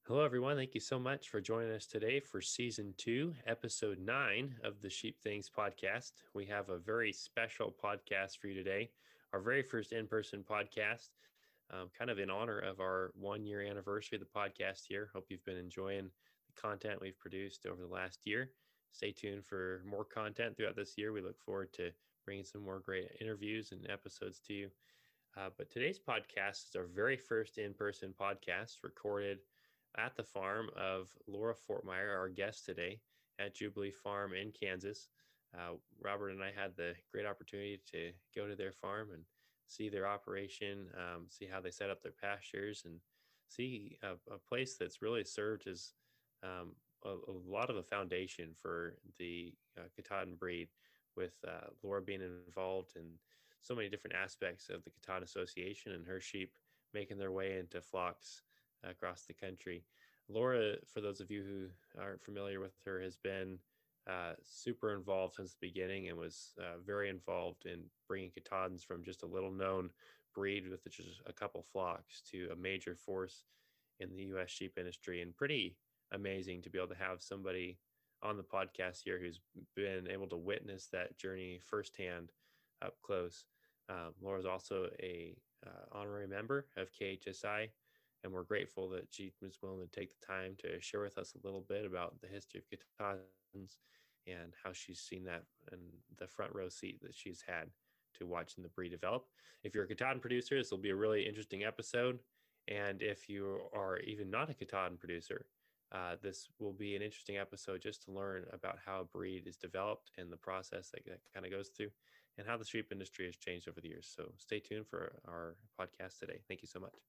Hello, everyone. Thank you so much for joining us today for season 2, episode 9 of the Sheep Things podcast. We have a very special podcast for you today, our very first in person podcast, kind of in honor of our 1 year anniversary of the podcast here. Hope you've been enjoying the content we've produced over the last year. Stay tuned for more content throughout this year. We look forward to bringing some more great interviews and episodes to you. But today's podcast is our very first in person podcast recorded at the farm of Laura Fortmeyer, our guest today at Jubilee Farm in Kansas. Robert and I had the great opportunity to go to their farm and see their operation, see how they set up their pastures, and see a place that's really served as a lot of a foundation for the Katahdin breed, with Laura being involved in so many different aspects of the Katahdin Association and her sheep making their way into flocks across the country. Laura, for those of you who aren't familiar with her, has been super involved since the beginning and was very involved in bringing Katahdins from just a little known breed with just a couple flocks to a major force in the U.S. sheep industry. And pretty amazing to be able to have somebody on the podcast here who's been able to witness that journey firsthand up close. Laura's also a honorary member of KHSI, and we're grateful that she was willing to take the time to share with us a little bit about the history of Katahdins and how she's seen that in the front row seat that she's had to watching the breed develop. If you're a Katahdin producer, this will be a really interesting episode. And if you are even not a Katahdin producer, this will be an interesting episode just to learn about how a breed is developed and the process that kind of goes through and how the sheep industry has changed over the years. So stay tuned for our podcast today. Thank you so much.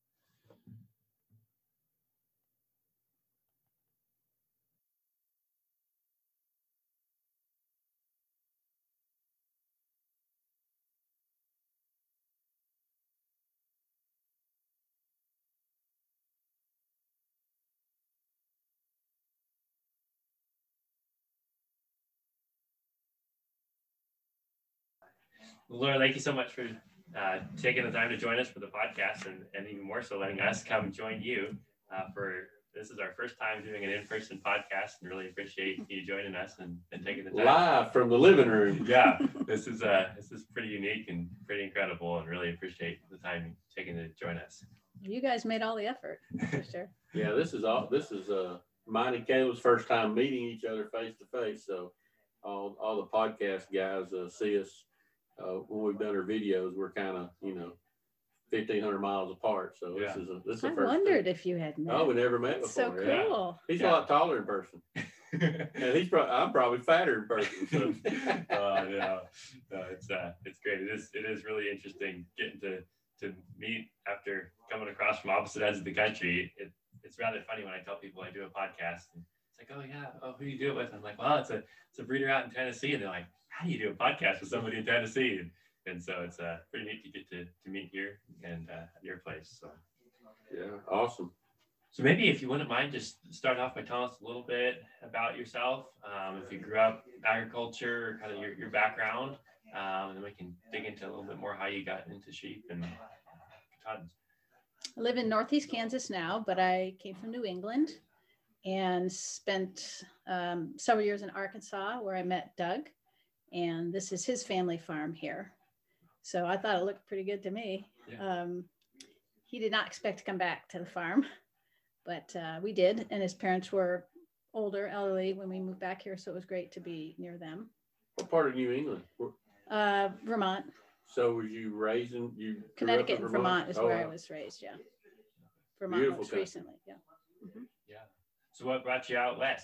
Laura, thank you so much for taking the time to join us for the podcast, and even more so letting us come join you for this is our first time doing an in-person podcast, and really appreciate you joining us and taking the time live from the living room. Yeah, this is pretty unique and pretty incredible, and really appreciate the time taking to join us. You guys made all the effort, for sure. Yeah, this is mine and Caleb's first time meeting each other face to face. So all the podcast guys see us when we've done our videos. We're kind of 1,500 miles apart. So yeah. this is I wondered if you had met. Oh, we never met before. So cool. Yeah. He's a lot taller in person. And I'm probably fatter in person. So. No, it's great. It is really interesting getting to meet after coming across from opposite ends of the country. It's rather funny when I tell people I do a podcast, and it's like, oh yeah, who do you do it with? I'm like, well, it's a breeder out in Tennessee, and they're like, how do you do a podcast with somebody in Tennessee? And so it's pretty neat to get to meet here and at your place. So yeah, awesome. So maybe if you wouldn't mind, just start off by telling us a little bit about yourself. If you grew up agriculture, kind of your background, and then we can dig into a little bit more how you got into sheep and Katahdins. I live in Northeast Kansas now, but I came from New England and spent several years in Arkansas, where I met Doug. And this is his family farm here. So I thought it looked pretty good to me. Yeah. He did not expect to come back to the farm, but we did. And his parents were elderly when we moved back here. So it was great to be near them. What part of New England? Vermont. So was you raised in Connecticut and Vermont is where I was raised. Yeah. Vermont beautiful most recently. Yeah. Mm-hmm. Yeah. So what brought you out west?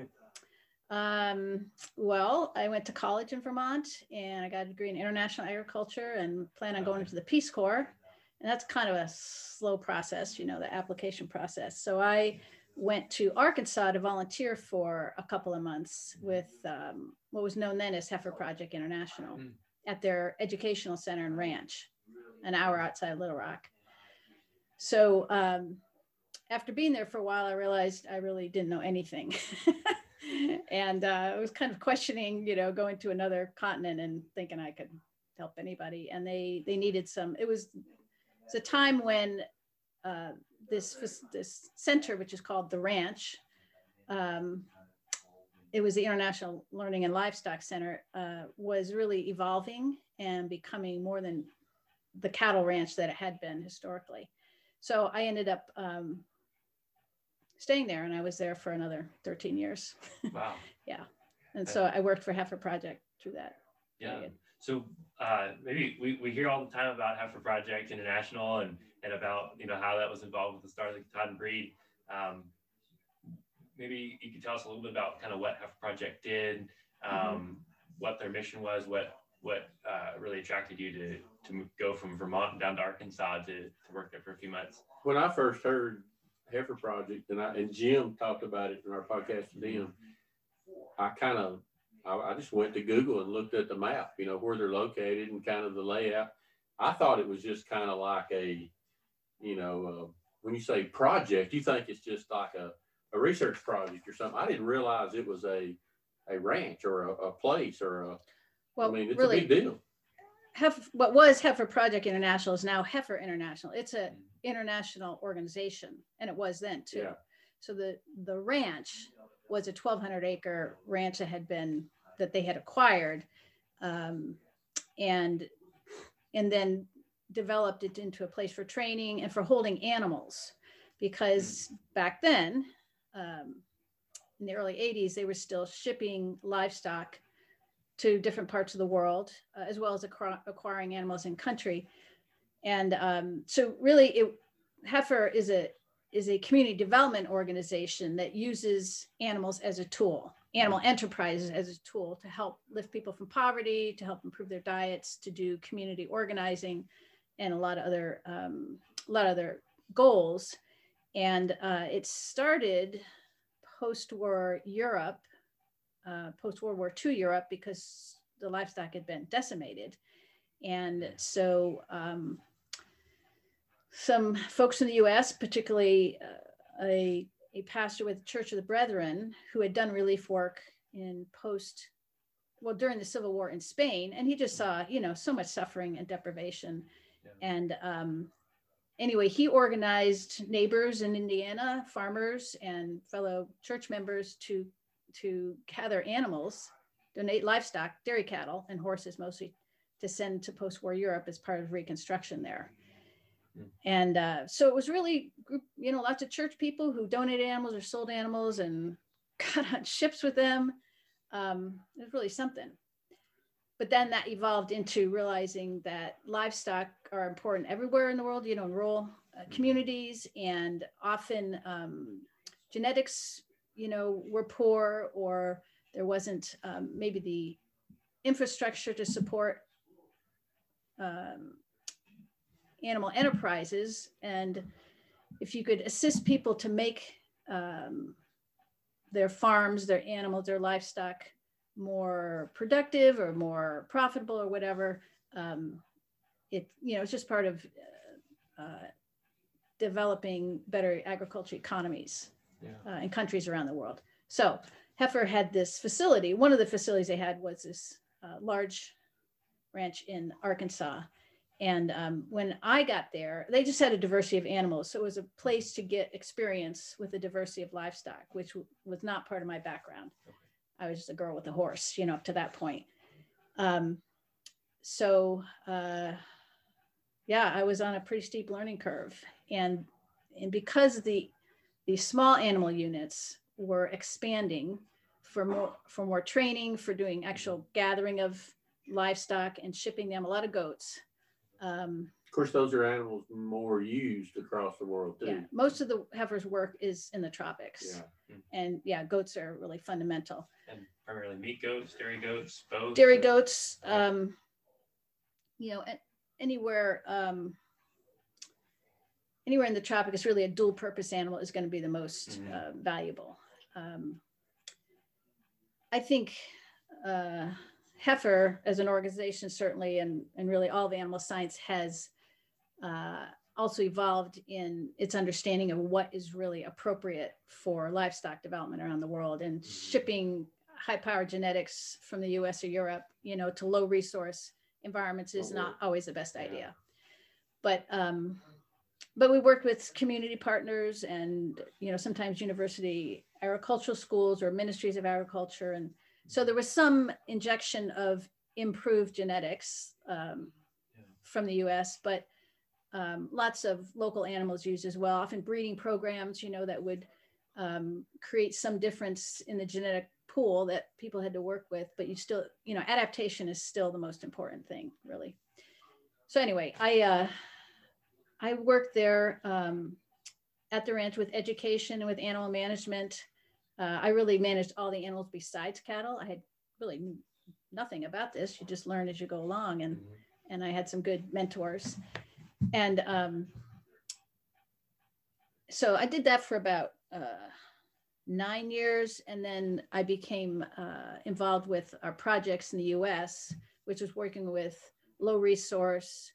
Well, I went to college in Vermont and I got a degree in international agriculture and plan on going into the Peace Corps. And that's kind of a slow process, the application process. So I went to Arkansas to volunteer for a couple of months with what was known then as Heifer Project International at their educational center and ranch, an hour outside Little Rock. So after being there for a while, I realized I really didn't know anything. And I was kind of questioning, going to another continent and thinking I could help anybody. And they needed some, it was a time when this center, which is called the Ranch. It was the International Learning and Livestock Center, was really evolving and becoming more than the cattle ranch that it had been historically. So I ended up staying there, and I was there for another 13 years. Wow. Yeah. And so I worked for Heifer Project through that. Yeah. period. So maybe we hear all the time about Heifer Project International and about, how that was involved with the start of the Katahdin breed. Maybe you could tell us a little bit about kind of what Heifer Project did, what their mission was, what really attracted you to go from Vermont down to Arkansas to work there for a few months. When I first heard Heifer Project, and Jim talked about it in our podcast with him, I just went to Google and looked at the map, where they're located and kind of the layout. I thought it was just kind of like a, when you say project, you think it's just like a research project or something. I didn't realize it was a ranch or a place or it's really a big deal. What was Heifer Project International is now Heifer International. It's an international organization, and it was then too. Yeah. So the ranch was a 1,200 acre ranch that they had acquired, and then developed it into a place for training and for holding animals, because back then, in the early 80s, they were still shipping livestock to different parts of the world, as well as acquiring animals in country. And so really Heifer is a community development organization that uses animals as a tool, animal enterprises as a tool to help lift people from poverty, to help improve their diets, to do community organizing, and a lot of other goals. And it started post-war Europe, post-World War II Europe, because the livestock had been decimated. And so some folks in the US, particularly a pastor with the Church of the Brethren, who had done relief work during the Civil War in Spain, and he just saw, so much suffering and deprivation. Yeah. And anyway, he organized neighbors in Indiana, farmers and fellow church members to gather animals, donate livestock, dairy cattle and horses mostly, to send to post-war Europe as part of Reconstruction there. And so it was really, lots of church people who donated animals or sold animals and got on ships with them. It was really something. But then that evolved into realizing that livestock are important everywhere in the world, in rural communities, and often genetics, were poor, or there wasn't maybe the infrastructure to support animal enterprises. And if you could assist people to make their farms, their animals, their livestock more productive or more profitable or whatever, it's just part of developing better agriculture economies in countries around the world. So Heifer had this facility. One of the facilities they had was this large ranch in Arkansas. And when I got there, they just had a diversity of animals. So it was a place to get experience with the diversity of livestock, which was not part of my background. I was just a girl with a horse, up to that point. I was on a pretty steep learning curve. And because the small animal units were expanding for more training, for doing actual gathering of livestock and shipping them, a lot of goats. Of course, those are animals more used across the world too. Yeah, most of the heifer's work is in the tropics. Yeah. And goats are really fundamental. And primarily meat goats, dairy goats, both. Dairy goats, anywhere in the tropics, really a dual purpose animal is going to be the most valuable. I think Heifer as an organization, certainly, and really all of animal science has also evolved in its understanding of what is really appropriate for livestock development around the world, and shipping high-powered genetics from the US or Europe, to low resource environments is not always the best idea. But but we worked with community partners and, sometimes university agricultural schools or ministries of agriculture. And so there was some injection of improved genetics from the US, but lots of local animals used as well, often breeding programs, that would create some difference in the genetic pool that people had to work with, but you still, adaptation is still the most important thing, really. So anyway, I worked there at the ranch with education and with animal management. I really managed all the animals besides cattle. I had really nothing about this. You just learn as you go along, and I had some good mentors. And so I did that for about 9 years. And then I became involved with our projects in the US, which was working with low resource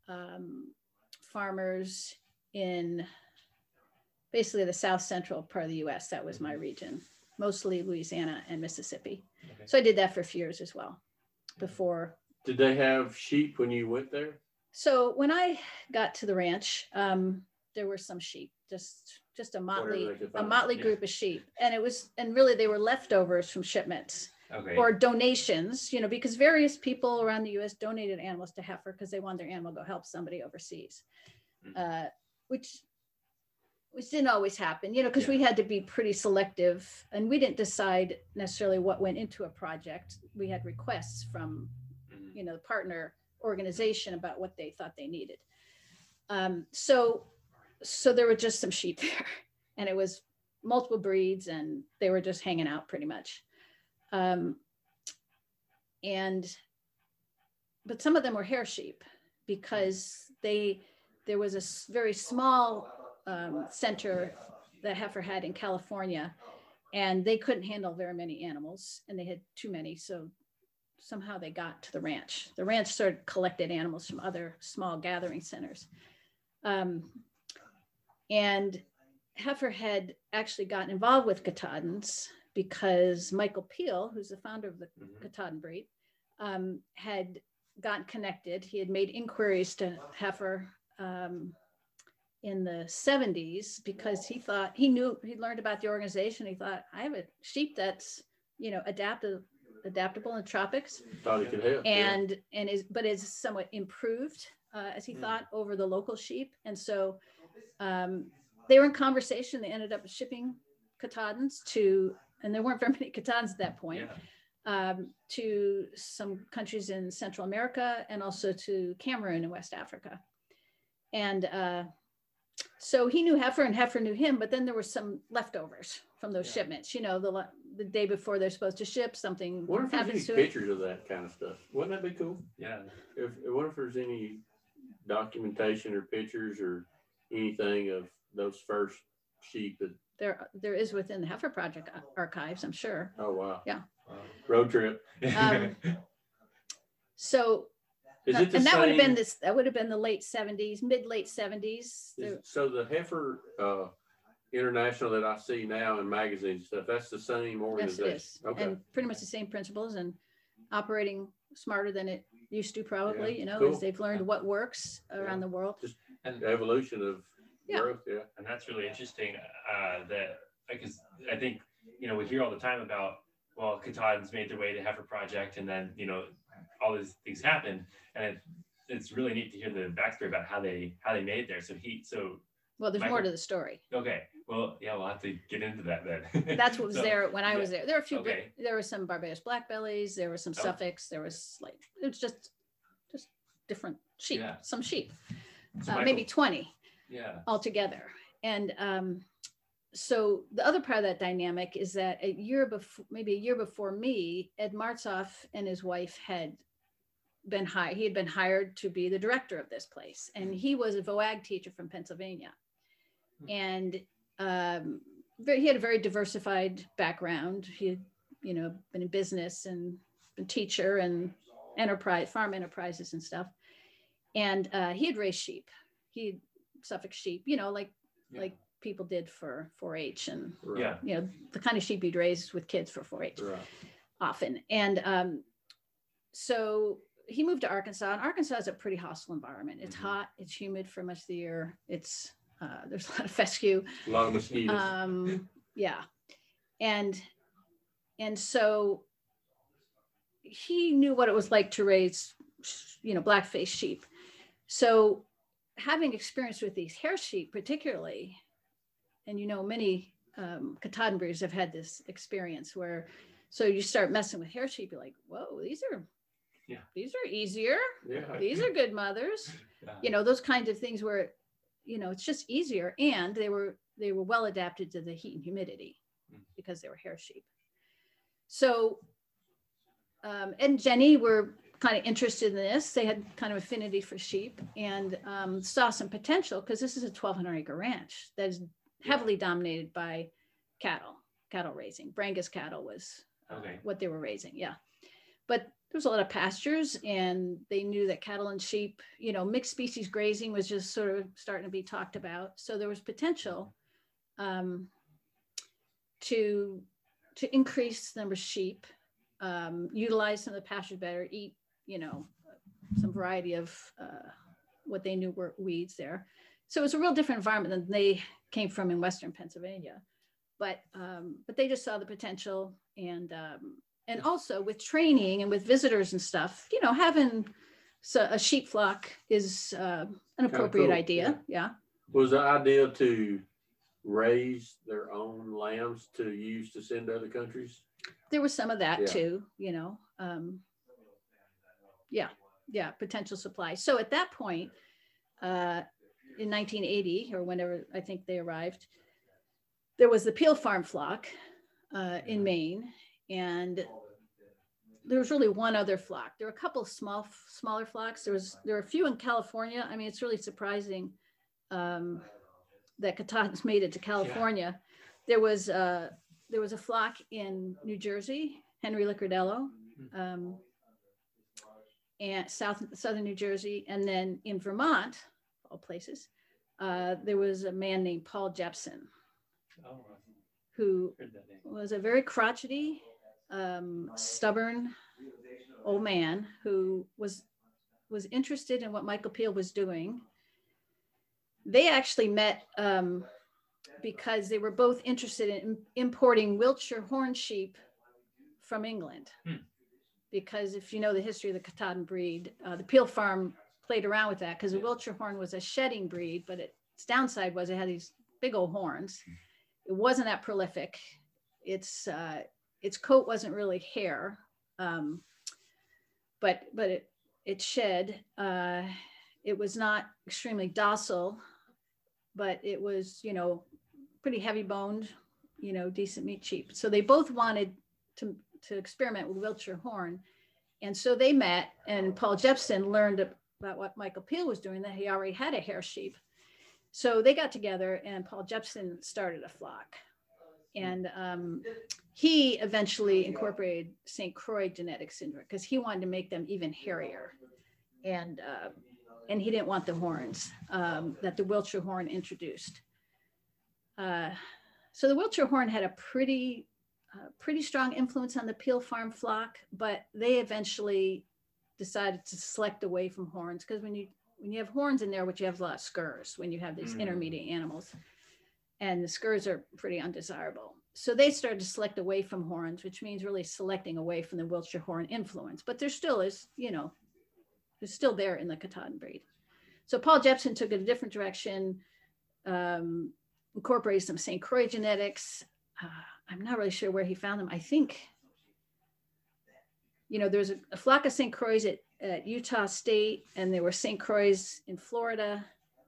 farmers in basically the South Central part of the US. That was my region, mostly Louisiana and Mississippi. Okay. So I did that for a few years as well before. Did they have sheep when you went there? So when I got to the ranch, there were some sheep, just a motley group of sheep. And really they were leftovers from shipments. Okay. Or donations, because various people around the US donated animals to heifer because they wanted their animal to go help somebody overseas, which didn't always happen, because we had to be pretty selective, and we didn't decide necessarily what went into a project. We had requests from, the partner organization about what they thought they needed. So there were just some sheep there, and it was multiple breeds, and they were just hanging out pretty much. But some of them were hair sheep because there was a very small center that heifer had in California, and they couldn't handle very many animals, and they had too many. So somehow they got to the ranch. The ranch sort of collected animals from other small gathering centers. And heifer had actually gotten involved with Katahdins because Michael Peel, who's the founder of the Katahdin breed, had gotten connected. He had made inquiries to heifer in the 70s because he learned about the organization. He thought, I have a sheep that's, adaptable in the tropics. Thought he could help. But is somewhat improved, as he thought, over the local sheep. And so they were in conversation. They ended up shipping Katahdins and there weren't very many Katahdins at that point, to some countries in Central America and also to Cameroon and West Africa. And so he knew heifer and heifer knew him, but then there were some leftovers from those shipments, the day before they're supposed to ship, something happens to it. Pictures of that kind of stuff. Wouldn't that be cool? Yeah. What if there's any documentation or pictures or anything of those first sheep that there is within the Heifer Project archives, I'm sure. Oh wow. Yeah. Wow. Road trip. So is it the same? That would have been the late 70s, mid-late 70s. So the Heifer International that I see now in magazines and stuff, that's the same organization. Yes, it is. Okay. And pretty much the same principles and operating smarter than it used to probably, cool. As they've learned what works around the world. Just the evolution of growth, And that's really interesting because I think, we hear all the time about, well, Katahdins made their way to Heifer Project and then, all these things happened. And it's really neat to hear the backstory about how they made it there. Well, there's more to the story. Okay. Well, yeah, we'll have to get into that then. That's what was there when I was there. There were a few. Okay. There were some Barbados blackbellies. There were some Suffolks. There was it was just different sheep. Yeah. Some sheep, so maybe 20. Yeah. Altogether, and so the other part of that dynamic is that maybe a year before me, Ed Martzoff and his wife had been hired. He had been hired to be the director of this place, and he was a VOAG teacher from Pennsylvania, and he had a very diversified background. He had, been in business and been teacher and farm enterprises and stuff, and he had raised sheep. He had Suffolk sheep, like people did for 4-H and the kind of sheep you'd raise with kids for 4-H often. And so he moved to Arkansas, and Arkansas is a pretty hostile environment. It's hot, it's humid for much of the year. It's there's a lot of fescue. A lot of mosquitoes. Yeah. And so he knew what it was like to raise, black-faced sheep. So having experience with these hair sheep particularly, and many Katahdin breeders have had this experience where, so you start messing with hair sheep, you're like, whoa, these are easier. Yeah. These are good mothers. Those kinds of things where, it's just easier. And they were well adapted to the heat and humidity because they were hair sheep. So Ed and Jenny were kind of interested in this. They had kind of affinity for sheep and saw some potential because this is a 1,200 acre ranch that is heavily dominated by cattle raising. Brangus cattle was what they were raising. Yeah. But there was a lot of pastures, and they knew that cattle and sheep, mixed species grazing was just sort of starting to be talked about. So there was potential to increase the number of sheep, utilize some of the pastures better, eat, some variety of what they knew were weeds there. So it was a real different environment than they came from in Western Pennsylvania. But they just saw the potential, and also with training and with visitors and stuff, having a sheep flock is an appropriate idea. Yeah. Was the idea to raise their own lambs to use to send to other countries? There was some of that too, potential supply. So at that point, in 1980 or whenever I think they arrived, there was the Peel Farm flock in Maine, and there was really one other flock. There were a couple of smaller flocks. There were a few in California. I mean, it's really surprising that Katahdins made it to California. Yeah. There was a flock in New Jersey, Henry Liccardello, and southern New Jersey, and then in Vermont, all places, there was a man named Paul Jepson, who was a very crotchety, stubborn old man who was interested in what Michael Peel was doing. They actually met because they were both interested in importing Wiltshire horn sheep from England. Because if you know the history of the Katahdin breed, the Peel Farm played around with that because the Wiltshire horn was a shedding breed, but its downside was it had these big old horns. It wasn't that prolific. Its coat wasn't hair, but it shed. It was not extremely docile, but it was, pretty heavy boned, decent meat sheep. So they both wanted to experiment with Wiltshire horn. And so they met, and Paul Jepson learned about what Michael Peel was doing, that he already had a hair sheep. So they got together, and Paul Jepson started a flock. And he eventually incorporated St. Croix genetic syndrome because he wanted to make them even hairier. And he didn't want the horns that the Wiltshire horn introduced. So the Wiltshire horn had a pretty strong influence on the Peel Farm flock, but they eventually decided to select away from horns because when you have horns in there, which you have a lot of scurs when you have these intermediate animals, and the scurs are pretty undesirable. So they started to select away from horns, which means really selecting away from the Wiltshire horn influence, but there still is, there's still there in the Katahdin breed. So Paul Jepson took it a different direction, incorporated some St. Croix genetics. I'm not really sure where he found them. I think, there's a flock of St. Croix at Utah State, and there were St. Croix in Florida.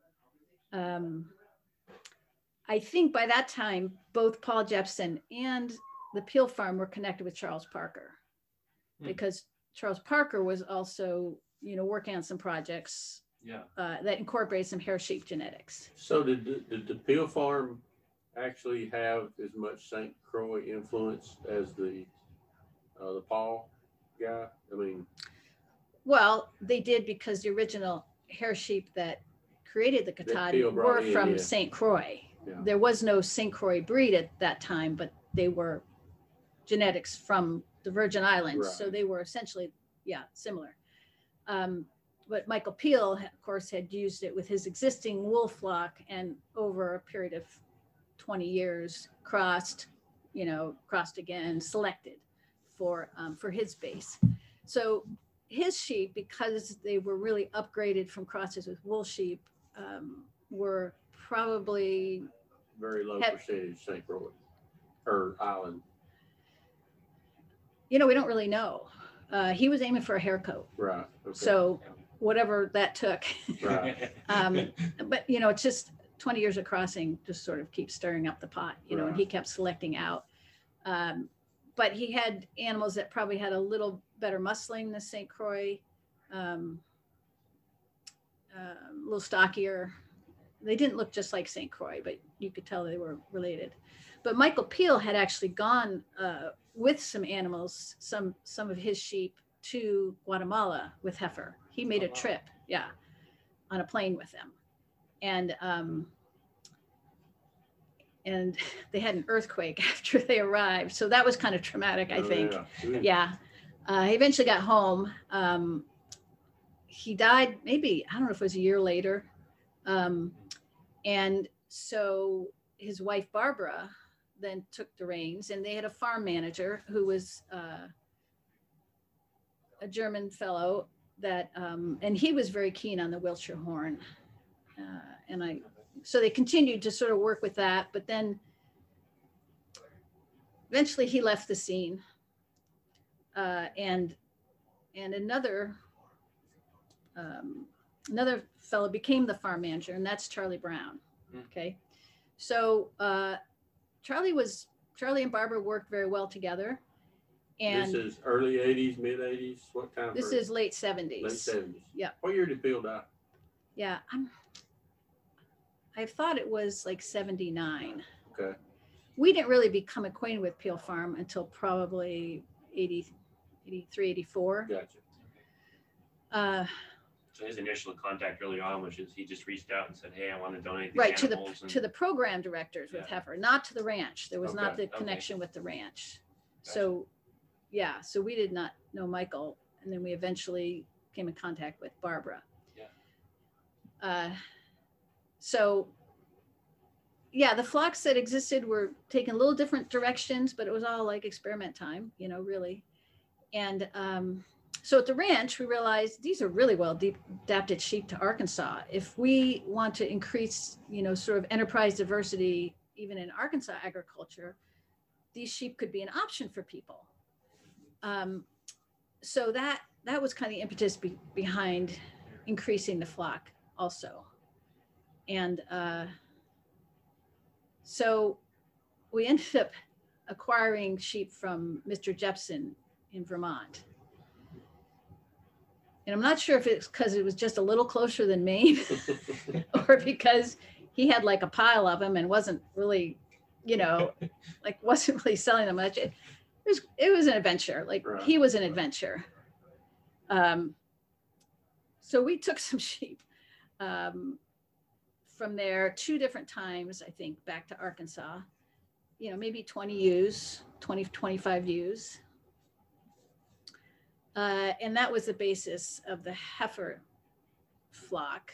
I think by that time, both Paul Jepson and the Peel Farm were connected with Charles Parker, because Charles Parker was also, working on some projects that incorporated some hair sheep genetics. So did the Peel Farm actually have as much St. Croix influence as the Paul guy? I mean, well, they did, because the original hair sheep that created the Katahdin were from St. Croix. Yeah. There was no St. Croix breed at that time, but they were genetics from the Virgin Islands. Right. So they were essentially, similar. But Michael Peel, of course, had used it with his existing wool flock, and over a period of 20 years, crossed again, selected for his base. So his sheep, because they were really upgraded from crosses with wool sheep, were probably very low percentage St. Croix or Island. We don't really know. He was aiming for a hair coat. Right. Okay. So whatever that took. Right. But it's just 20 years of crossing just sort of keeps stirring up the pot, and he kept selecting out. But he had animals that probably had a little better muscling than St. Croix, a little stockier. They didn't look just like St. Croix, but you could tell they were related. But Michael Peel had actually gone with some animals, some of his sheep, to Guatemala with heifer. He made a trip, on a plane with them. And they had an earthquake after they arrived. So that was kind of traumatic, I think. Yeah. He eventually got home. He died maybe, I don't know if it was a year later. And so his wife, Barbara, then took the reins, and they had a farm manager who was a German fellow that, and he was very keen on the Wiltshire horn. So they continued to sort of work with that, but then eventually he left the scene. And another fellow became the farm manager, and that's Charlie Brown. Okay. So Charlie and Barbara worked very well together. And this is early 80s, mid 80s. What time? This is late 70s. Late 70s. Yeah. What year did Peel die? Yeah, I thought it was like 79. Okay. We didn't really become acquainted with Peel Farm until probably 83, 84. Gotcha. So his initial contact early on was he just reached out and said, "Hey, I want to donate these right animals." to the program directors with heifer, not to the ranch. There was not the connection with the ranch. Gotcha. So we did not know Michael, and then we eventually came in contact with Barbara. The flocks that existed were taking a little different directions, but it was all like experiment time, really. And so at the ranch, we realized these are really well adapted sheep to Arkansas. If we want to increase, sort of enterprise diversity, even in Arkansas agriculture, these sheep could be an option for people. So that was kind of the impetus behind increasing the flock also. And so we ended up acquiring sheep from Mr. Jepson in Vermont. And I'm not sure if it's because it was just a little closer than Maine or because he had like a pile of them and wasn't really, wasn't really selling them much. It was an adventure. He was an adventure. So we took some sheep from there 2 different times, I think, back to Arkansas, maybe 20 ewes, 25 ewes. And that was the basis of the heifer flock.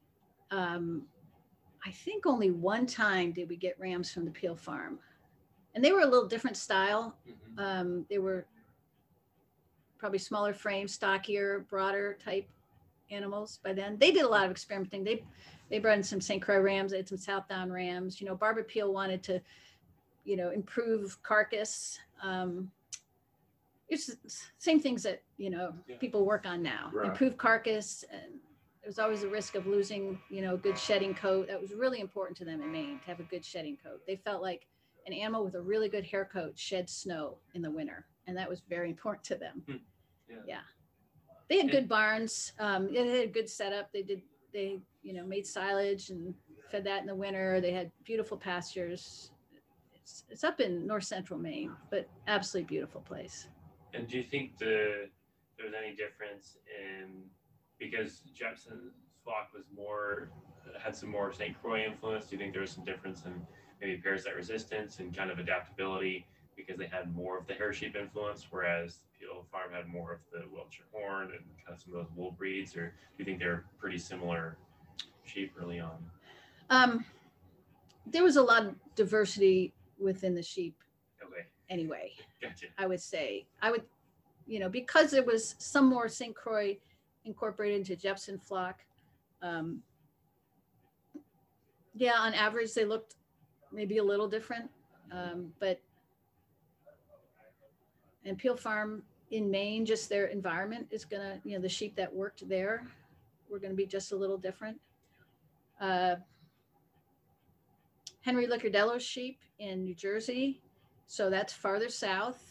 I think only one time did we get rams from the Peel farm, and they were a little different style. They were probably smaller frame, stockier, broader type animals by then. They did a lot of experimenting. They brought in some St. Croix rams, they had some Southdown rams. Barbara Peel wanted to, improve carcass. It's the same things that, people work on now. Right. Improve carcass. And there's always a risk of losing, a good shedding coat. That was really important to them in Maine, to have a good shedding coat. They felt like an animal with a really good hair coat sheds snow in the winter. And that was very important to them. Yeah. They had good barns. They had a good setup. They made silage and fed that in the winter. They had beautiful pastures. It's up in north central Maine, but absolutely beautiful place. And do you think there was any difference because Jepson's flock had some more St. Croix influence? Do you think there was some difference in maybe parasite resistance and kind of adaptability because they had more of the hair sheep influence, whereas Peel Farm had more of the Wiltshire Horn and kind of some of those wool breeds? Or do you think they're pretty similar sheep early on? There was a lot of diversity within the sheep. Okay. Anyway, Gotcha. I would say, because there was some more St. Croix incorporated into Jepson flock. Yeah, on average, they looked maybe a little different. And Peel Farm in Maine, just their environment is gonna, the sheep that worked there were gonna be just a little different. Henry Liccardello's sheep in New Jersey, so that's farther south.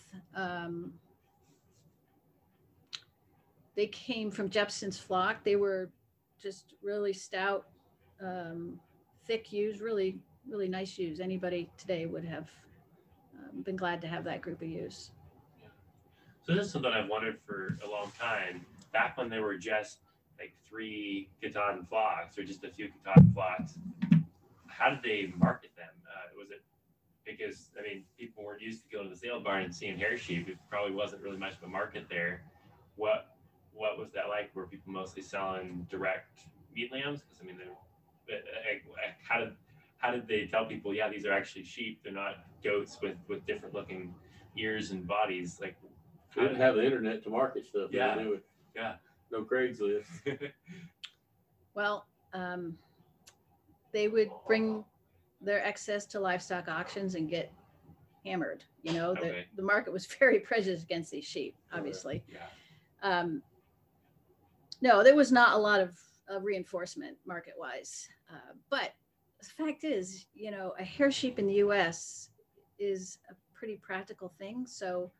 They came from Jepson's flock. They were just really stout, thick ewes, really, really nice ewes. Anybody today would have been glad to have that group of ewes. So this is something I've wondered for a long time. Back when there were just like 3 Katahdin flocks or just a few Katahdin flocks, how did they market them? Was it because, people weren't used to going to the sale barn and seeing hair sheep? It probably wasn't really much of a market there. What was that like? Were people mostly selling direct meat lambs? Because how did they tell people, yeah, these are actually sheep, they're not goats with different looking ears and bodies? Like, they didn't have the internet to market stuff. Yeah. They do it. Yeah. No Craigslist. Well, they would bring their excess to livestock auctions and get hammered. Okay. The market was very prejudiced against these sheep, obviously. Yeah. No, there was not a lot of reinforcement market-wise. But the fact is, a hair sheep in the U.S. is a pretty practical thing. So,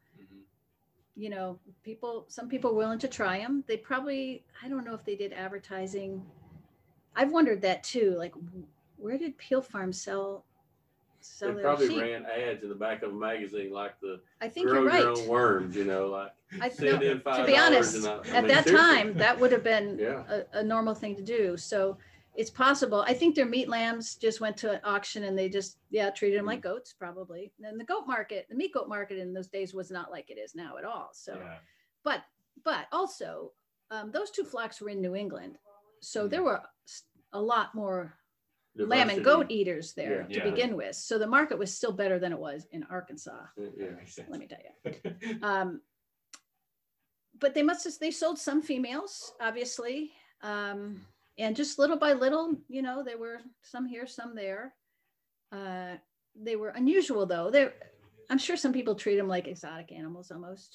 some people are willing to try them. They probably, I don't know if they did advertising. I've wondered that too. Like, where did Peel Farm sell They their probably sheep? ran ads in the back of a magazine like I think grow you're right. your own worms, like send in $5. To be honest, at that time, that would have been Yeah. a normal thing to do. So it's possible. I think their meat lambs just went to an auction and they just, treated them like goats, probably. And the meat goat market in those days was not like it is now at all. So, but also those 2 flocks were in New England. So there were a lot more lamb and goat eaters there to begin with. So the market was still better than it was in Arkansas. Yeah. Let me tell you. But they sold some females, obviously. And just little by little, there were some here, some there. They were unusual though. I'm sure some people treat them like exotic animals almost,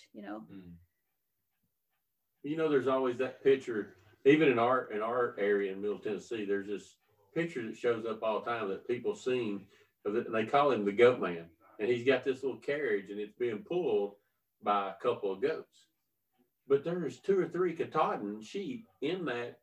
There's always that picture, even in our area in Middle Tennessee, there's this picture that shows up all the time that people seen. They call him the goat man. And he's got this little carriage and it's being pulled by a couple of goats. But there's 2 or 3 Katahdin sheep in that.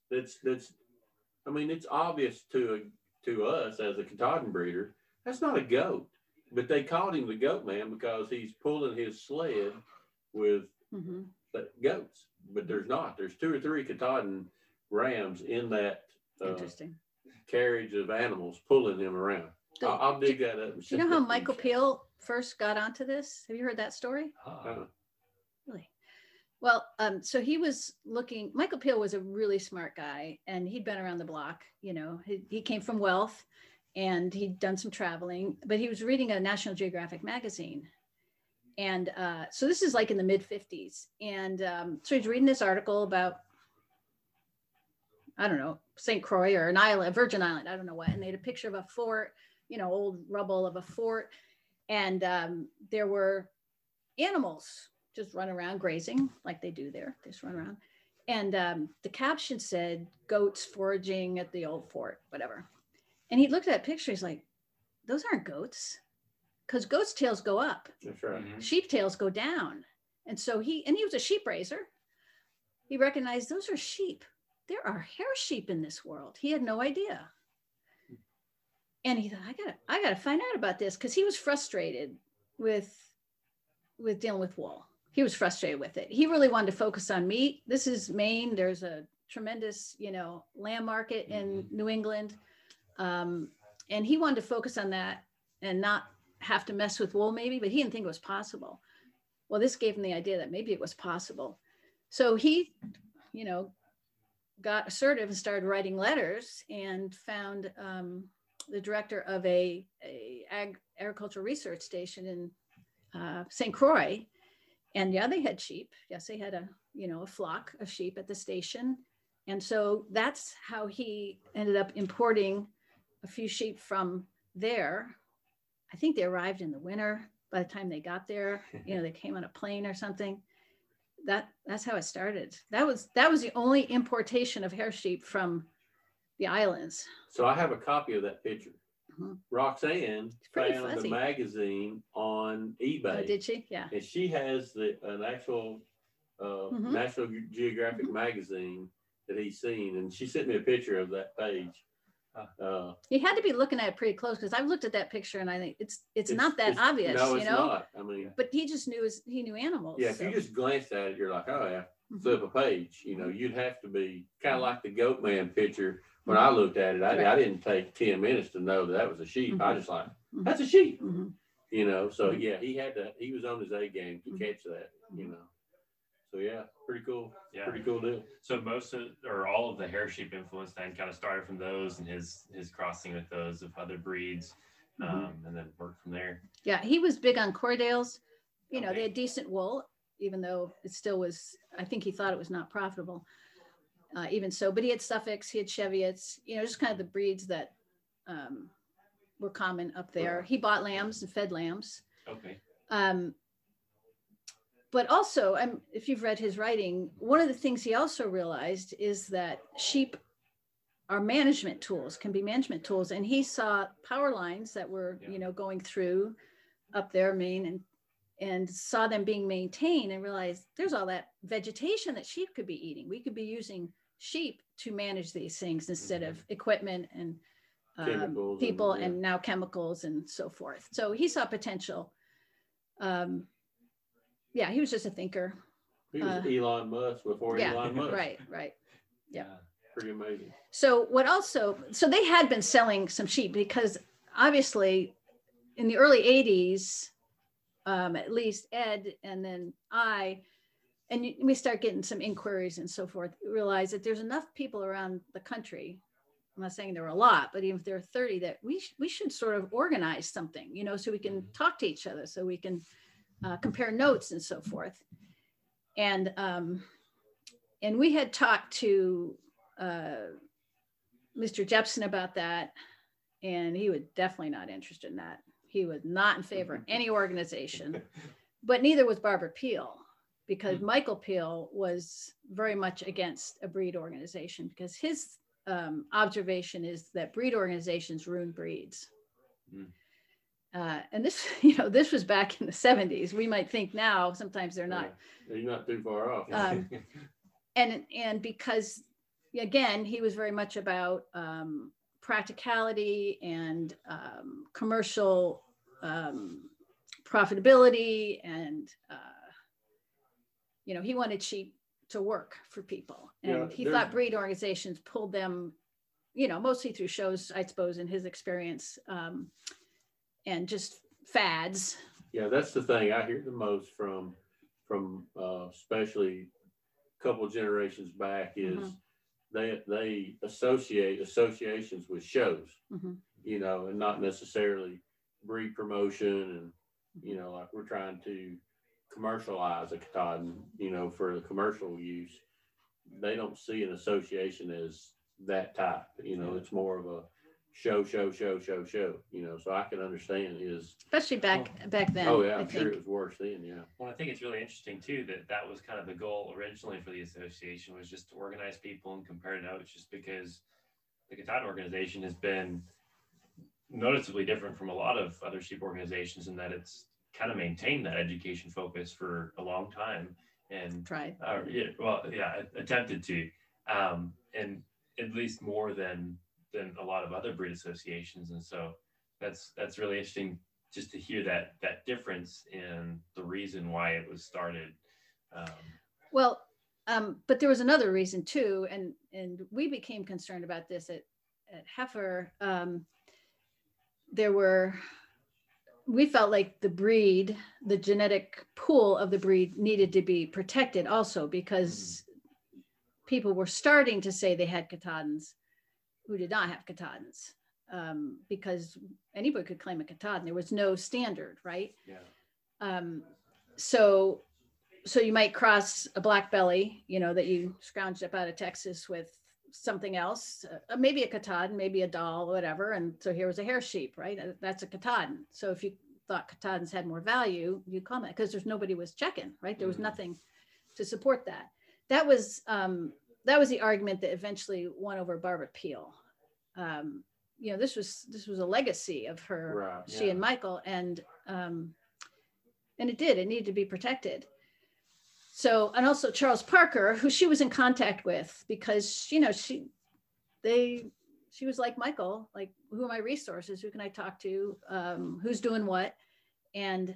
It's obvious to us as a Katahdin breeder, that's not a goat. But they called him the goat man because he's pulling his sled with the goats. But there's 2 or 3 Katahdin rams in that carriage of animals pulling him around. I'll dig that up. Do you know how Michael Peel first got onto this? Have you heard that story? Really? Well, so he was Michael Peel was a really smart guy and he'd been around the block, he came from Wealth and he'd done some traveling, but he was reading a National Geographic magazine. And so this is like in the mid 50s. And so he's reading this article about, I don't know, St. Croix or an island, a Virgin Island, I don't know what. And they had a picture of a fort, old rubble of a fort. And there were animals just run around grazing like they do there. They just run around. And the caption said, goats foraging at the old fort, whatever. And he looked at that picture. He's like, those aren't goats. Because goats' tails go up. That's right. Sheep tails go down. And so he was a sheep raiser. He recognized those are sheep. There are hair sheep in this world. He had no idea. And he thought, I gotta find out about this, because he was frustrated with dealing with wool. He was frustrated with it. He really wanted to focus on meat. This is Maine. There's a tremendous, lamb market in New England. And he wanted to focus on that and not have to mess with wool maybe, but he didn't think it was possible. Well, this gave him the idea that maybe it was possible. So he, you know, got assertive and started writing letters and found the director of a agricultural research station in St. Croix. And yeah, they had sheep. Yes, they had a flock of sheep at the station. And so that's how he ended up importing a few sheep from there. I think they arrived in the winter. By the time they got there, they came on a plane or something. That's how it started. That was the only importation of hair sheep from the islands. So I have a copy of that picture. Mm-hmm. Roxanne found the magazine on eBay. Oh, did she? Yeah. And she has an actual National Geographic magazine that he's seen, and she sent me a picture of that page. He had to be looking at it pretty close, because I've looked at that picture and I think it's not that obvious. No, it's not. I mean, but he just knew animals. Yeah, if you just glanced at it, you're like, oh yeah, flip a page. You'd have to be kind of like the Goat Man picture. When I looked at it, I didn't take 10 minutes to know that was a sheep. I just like, that's a sheep. So yeah, he was on his A game to catch that. So yeah, pretty cool. Yeah, pretty cool deal. So most of, or all of the hair sheep influence then kind of started from those and his crossing with those of other breeds, and then worked from there. Yeah, he was big on Cordales. They had decent wool, even though it still was. I think he thought it was not profitable, even so. But he had Suffolks, he had Cheviots. Just kind of the breeds that were common up there. He bought lambs and fed lambs. Okay. But also, if you've read his writing, one of the things he also realized is that sheep are management tools, can be management tools. And he saw power lines that were, going through up there, Maine, and saw them being maintained and realized there's all that vegetation that sheep could be eating. We could be using sheep to manage these things instead of equipment and people and now chemicals and so forth. So he saw potential. Yeah, he was just a thinker. He was Elon Musk before Elon Musk. Right. Yeah. Pretty amazing. So they had been selling some sheep, because obviously in the early 80s, at least Ed and then we start getting some inquiries and so forth, realize that there's enough people around the country. I'm not saying there were a lot, but even if there are 30, that we should sort of organize something, so we can talk to each other, so we can compare notes and so forth. And we had talked to Mr. Jepson about that, and he was definitely not interested in that. He was not in favor of any organization, but neither was Barbara Peel, because Michael Peel was very much against a breed organization, because his observation is that breed organizations ruin breeds. And this, this was back in the 70s. We might think now, sometimes they're not. You're not too far off. And because, again, he was very much about practicality and commercial profitability. And, he wanted sheep to work for people. And he thought breed organizations pulled them, mostly through shows, I suppose, in his experience. And just fads. Yeah, that's the thing I hear the most from especially a couple generations back is they associate associations with shows, and not necessarily breed promotion, and like we're trying to commercialize a Katahdin, for the commercial use. They don't see an association as that type. It's more of a show. So I can understand especially back then. Oh yeah, I'm sure it was worse then. Yeah. Well, I think it's really interesting too that was kind of the goal originally for the association, was just to organize people and compare notes, just because the Katahdin organization has been noticeably different from a lot of other sheep organizations in that it's kind of maintained that education focus for a long time and tried. Attempted to, and at least more than a lot of other breed associations. And so that's really interesting just to hear that difference in the reason why it was started. But there was another reason too, and we became concerned about this at Heifer. There were we felt like the breed, the genetic pool of the breed needed to be protected also, because people were starting to say they had Katahdins who did not have Katahdins, because anybody could claim a Katahdin. There was no standard, right? Yeah. So you might cross a black belly, you know, that you scrounged up out of Texas with something else, maybe a Katahdin, maybe a doll, whatever. And so here was a hair sheep, right? That's a Katahdin. So if you thought Katahdins had more value, you comment, because there's nobody was checking, right? There was nothing to support that. That was the argument that eventually won over Barbara Peel. You know, this was a legacy of her, Right, she and Michael, and it needed to be protected. So, and also Charles Parker, who she was in contact with, because, you know, she was like Michael, like, who are my resources? Who can I talk to? Who's doing what? And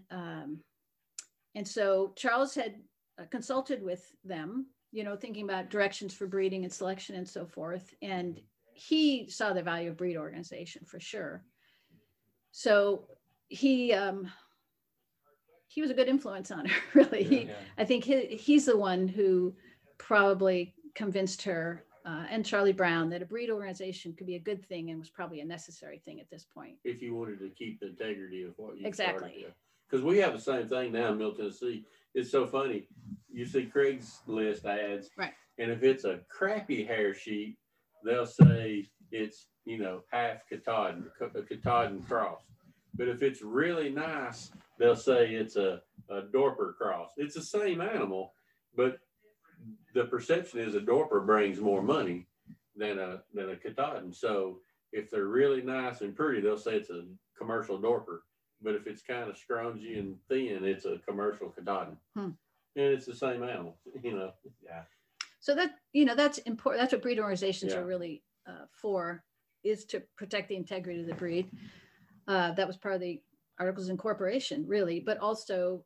so Charles had consulted with them, you know, thinking about directions for breeding and selection and so forth. And he saw the value of breed organization for sure. So he was a good influence on her, really. I think he's the one who probably convinced her and Charlie Brown that a breed organization could be a good thing and was probably a necessary thing at this point. If you wanted to keep the integrity of what you exactly. Because we have the same thing now in Middle Tennessee. It's so funny. You see Craigslist ads, right? And if it's a crappy hair sheep, they'll say it's, you know, half Katahdin, a Katahdin cross. But if it's really nice, they'll say it's a Dorper cross. It's the same animal, but the perception is a Dorper brings more money than a Katahdin. So if they're really nice and pretty, they'll say it's a commercial Dorper. But if it's kind of scroungy and thin, it's a commercial Katahdin. And it's the same animal, you know. Yeah. So that, you know, that's important. That's what breed organizations are really for, is to protect the integrity of the breed. That was part of the Articles of Incorporation, really, but also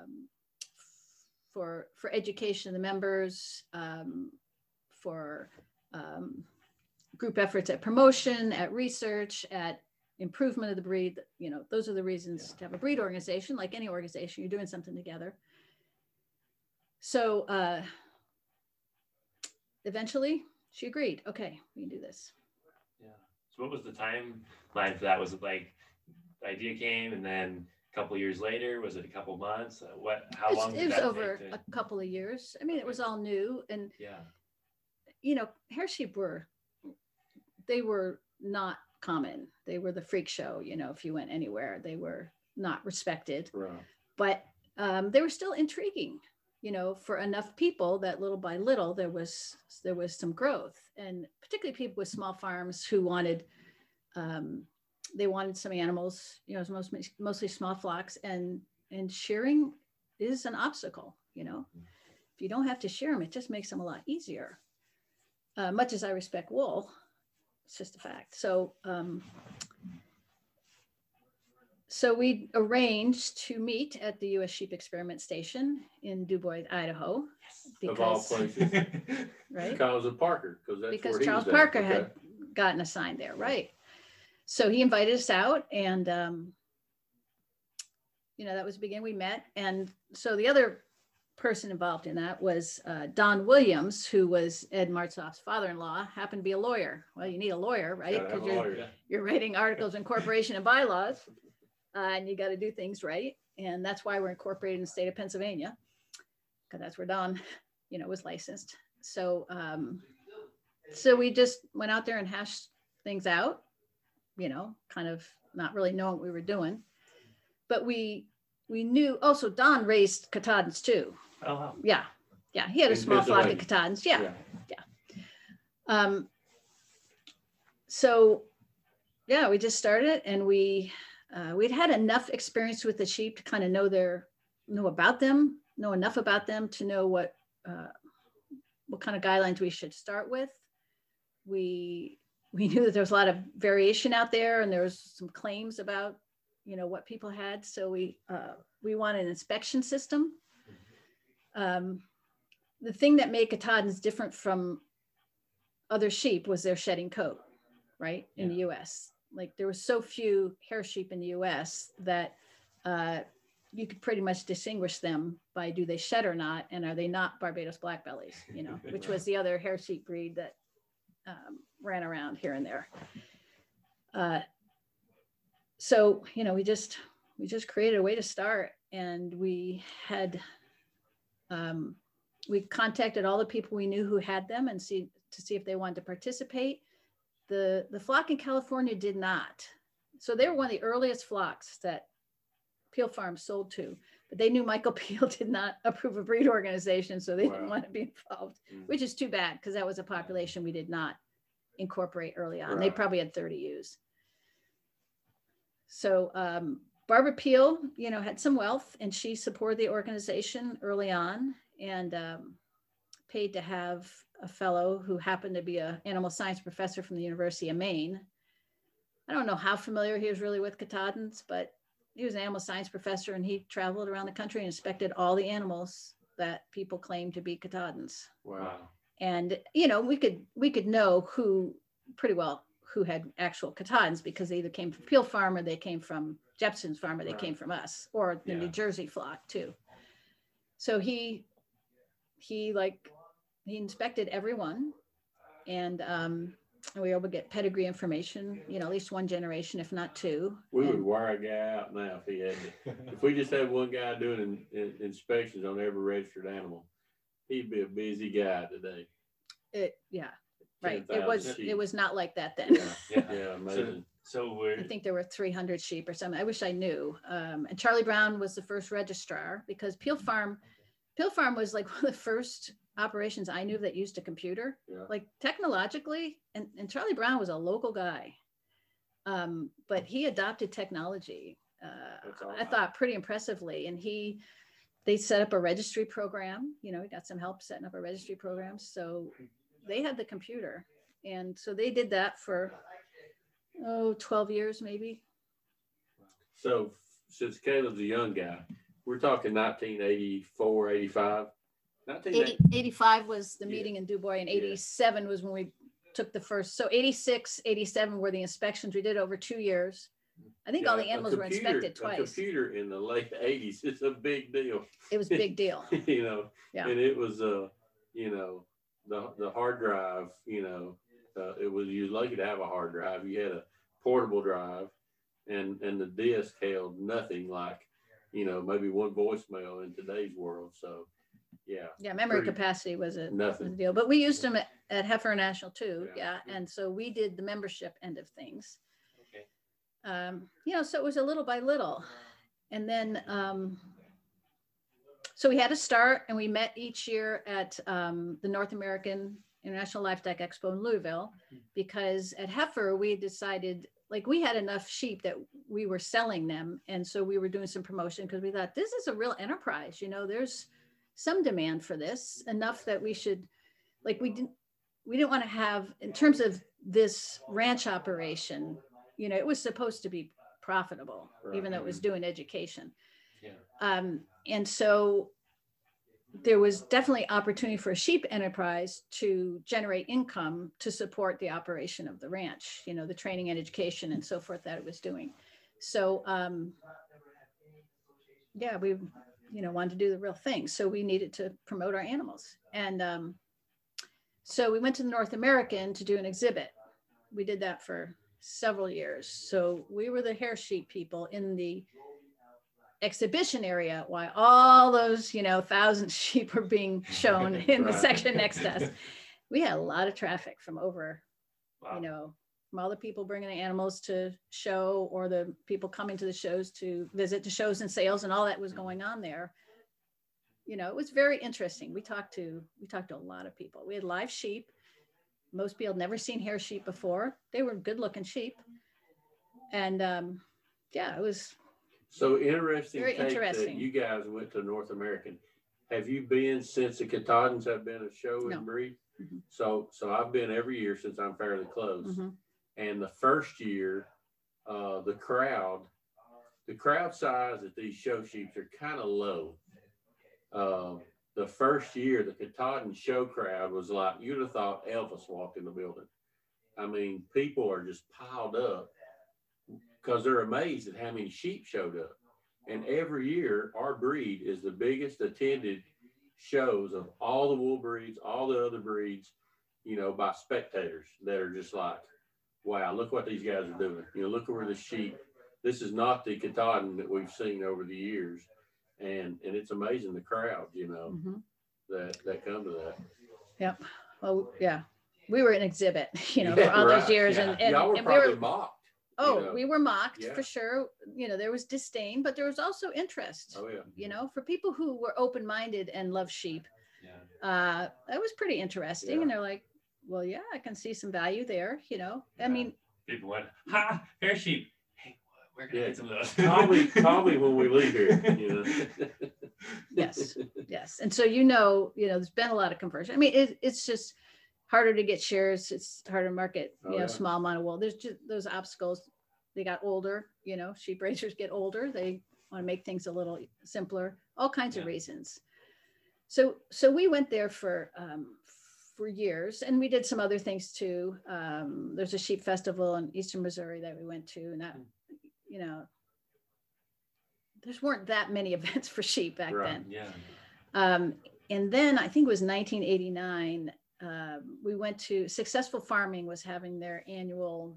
for education of the members, for group efforts at promotion, at research, at improvement of the breed. You know, those are the reasons to have a breed organization. Like any organization, you're doing something together. So eventually she agreed. Okay, we can do this. Yeah. So what was the timeline for that? Was it like the idea came and then a couple of years later? Was it a couple of months? How long did that take? It was over a couple of years. I mean, it was all new. And, you know, hair sheep were not common. They were the freak show. You know, if you went anywhere, they were not respected. Right. But they were still intriguing, you know, for enough people that little by little there was some growth, and particularly people with small farms who wanted they wanted some animals, you know, it was mostly small flocks, and shearing is an obstacle, you know. If you don't have to shear them, it just makes them a lot easier. Much as I respect wool, it's just a fact. So so we arranged to meet at the U.S. Sheep Experiment Station in DuBois, Idaho. Because, of all places. Right? Because of Parker. Because Charles Parker had gotten assigned there, right? So he invited us out, and, you know, that was the beginning. We met. And so the other person involved in that was Don Williams, who was Ed Martzoff's father-in-law, happened to be a lawyer. Well, you need a lawyer, right? Because you're writing articles of incorporation and bylaws. And you got to do things right. And that's why we're incorporated in the state of Pennsylvania, because that's where Don, you know, was licensed. So, so we just went out there and hashed things out, you know, kind of not really knowing what we were doing. But we knew, also Don raised Katahdins too. Oh, wow. Yeah. Yeah. He had a small flock of Katahdins. Yeah. So, yeah, we just started, and we'd had enough experience with the sheep to kind of know enough about them to know what kind of guidelines we should start with. We knew that there was a lot of variation out there, and there was some claims about, you know, what people had. So we wanted an inspection system. The thing that made Katahdins different from other sheep was their shedding coat, right? In the U.S. Like, there were so few hair sheep in the U.S. that you could pretty much distinguish them by do they shed or not, and are they not Barbados black bellies, you know, which was the other hair sheep breed that ran around here and there. So, you know, we just created a way to start, and we had, we contacted all the people we knew who had them and see if they wanted to participate. The flock in California did not. So they were one of the earliest flocks that Peel Farm sold to, but they knew Michael Peel did not approve a breed organization, so they didn't want to be involved, which is too bad because that was a population we did not incorporate early on. They probably had 30 ewes. So Barbara Peel, you know, had some wealth, and she supported the organization early on, and paid to have a fellow who happened to be an animal science professor from the University of Maine. I don't know how familiar he was really with Katahdins, but he was an animal science professor, and he traveled around the country and inspected all the animals that people claimed to be Katahdins. Wow. And, you know, we could know who had actual Katahdins because they either came from Peel Farm, or they came from Jepson's farm, or they came from us, or the New Jersey flock too. So he inspected everyone, and we were able to get pedigree information, you know, at least one generation, if not two. We would wire a guy out now if he had to. If we just had one guy doing inspections on every registered animal, he'd be a busy guy today. Right. It was not like that then. Yeah, amazing. So I think there were 300 sheep or something. I wish I knew. And Charlie Brown was the first registrar, because Peel Farm was like one of the first operations I knew that used a computer, like technologically. And Charlie Brown was a local guy, but he adopted technology. I thought pretty impressively, and they set up a registry program. You know, we got some help setting up a registry program, so they had the computer, and so they did that for 12 years maybe. So since Caleb's a young guy, we're talking 1984, 85. 85 was the meeting in Du Bois, and 87 was when we took the first. So 86, 87 were the inspections. We did over 2 years. I think all the animals were inspected twice. A computer in the late 80s, it's a big deal. It was a big deal. You know, and it was, you know, the hard drive, you know, you was lucky to have a hard drive. You had a portable drive, and the disc held nothing like, you know, maybe one voicemail in today's world. So, memory capacity was a deal. But we used them at Heifer National too. And so we did the membership end of things. Okay. You know, so it was a little by little. And then, so we had to start, and we met each year at the North American International Livestock Expo in Louisville, because at Heifer, we had decided, like, we had enough sheep that we were selling them. And so we were doing some promotion because we thought this is a real enterprise. You know, there's some demand for this, enough that we should, like, we didn't want to have, in terms of this ranch operation, you know, it was supposed to be profitable, even though it was doing education. And so there was definitely opportunity for a sheep enterprise to generate income to support the operation of the ranch, you know, the training and education and so forth that it was doing. So, we, you know, wanted to do the real thing. So we needed to promote our animals. And so we went to the North American to do an exhibit. We did that for several years. So we were the hair sheep people in the exhibition area, while all those, you know, 1,000 sheep were being shown in the section next to us. We had a lot of traffic from over, you know, from all the people bringing the animals to show, or the people coming to the shows to visit the shows and sales, and all that was going on there. You know, it was very interesting. We talked to a lot of people. We had live sheep. Most people had never seen hair sheep before. They were good looking sheep. And it was so interesting. Very interesting. That you guys went to North American. Have you been since the Katahdins have been a show and breed? Mm-hmm. So I've been every year since I'm fairly close. Mm-hmm. And the first year, the crowd size at these show sheep are kind of low. The first year, the Katahdin show crowd was like, you'd have thought Elvis walked in the building. I mean, people are just piled up because they're amazed at how many sheep showed up. And every year, our breed is the biggest attended shows of all the wool breeds, all the other breeds, you know, by spectators that are just like, wow, look what these guys are doing. You know, look where the sheep, this is not the Katahdin that we've seen over the years. And it's amazing the crowd, you know, that come to that. Yep. Well, yeah. We were an exhibit, you know, for all those years. Yeah. And y'all were and probably we were mocked. Oh, you know. we were mocked Yeah. for sure. You know, there was disdain, but there was also interest. Oh yeah. You know, for people who were open-minded and love sheep. Yeah. That was pretty interesting. Yeah. And they're like, well, yeah, I can see some value there, you know. Yeah. I mean, People went, ha, hair sheep. Hey, we're gonna get some of those. Call me when we leave here. You know. yes. And so, you know, there's been a lot of conversion. I mean, it's just harder to get shares. It's harder to market, Oh, yeah. small amount of wool. There's just those obstacles. They got older, you know, sheep raisers get older. They want to make things a little simpler, all kinds of reasons. So we went there for years, and we did some other things too. There's a sheep festival in Eastern Missouri that we went to, and that, you know, there weren't that many events for sheep back then. Yeah. And then I think it was 1989, we went to Successful Farming was having their annual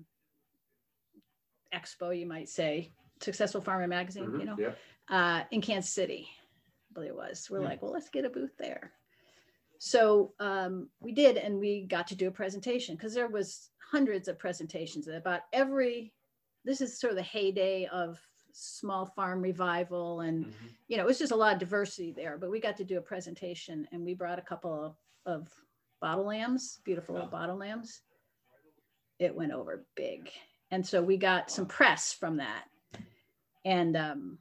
expo, you might say, Successful Farming magazine, you know, in Kansas City, I believe it was. We're like, well, let's get a booth there. So we did, and we got to do a presentation because there was hundreds of presentations about this is sort of the heyday of small farm revival. And, you know, it was just a lot of diversity there, but we got to do a presentation, and we brought a couple of bottle lambs, beautiful little bottle lambs. It went over big. And so we got some press from that. And